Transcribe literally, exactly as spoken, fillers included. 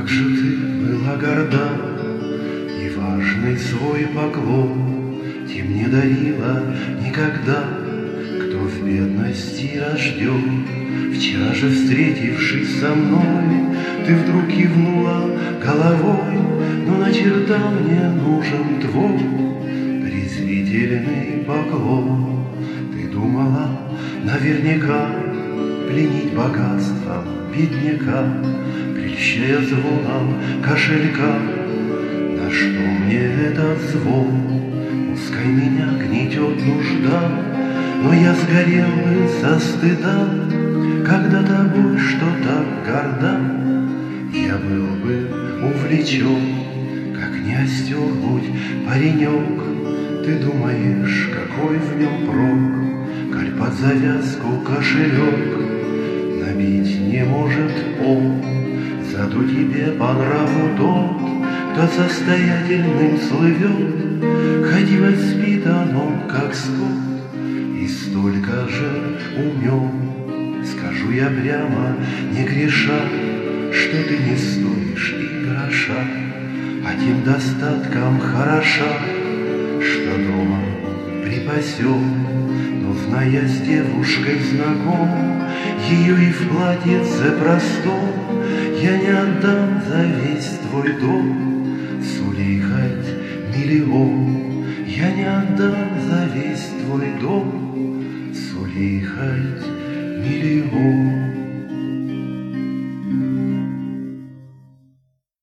Как же ты была горда, и важный свой поклон тем не дарила никогда, кто в бедности рожден. Вчера же, встретившись со мной, ты вдруг кивнула головой, но на черта мне нужен твой презрительный поклон. Ты думала наверняка пленить богатством бедняка, прельщая звоном кошелька. На что мне этот звон? Пускай меня гнетет нужда, но я сгорел бы со стыда, когда тобой что-то горда. Я был бы увлечен, как не остер будь паренек. Ты думаешь, какой в нем прок, коль под завязку кошелек набить не может он. Зато тебе по нраву тот, кто состоятельным слывет, хоть и воспитан он, как скот, и столько же умен. Скажу я прямо, не греша, что ты не стоишь и гроша, а тем достатком хороша, что дома припасен. Но, зная с девушкой знаком, ее и в платьице простом я не отдам за весь твой дом, сули хоть миллион. Я не отдам за весь твой дом, сули хоть миллион.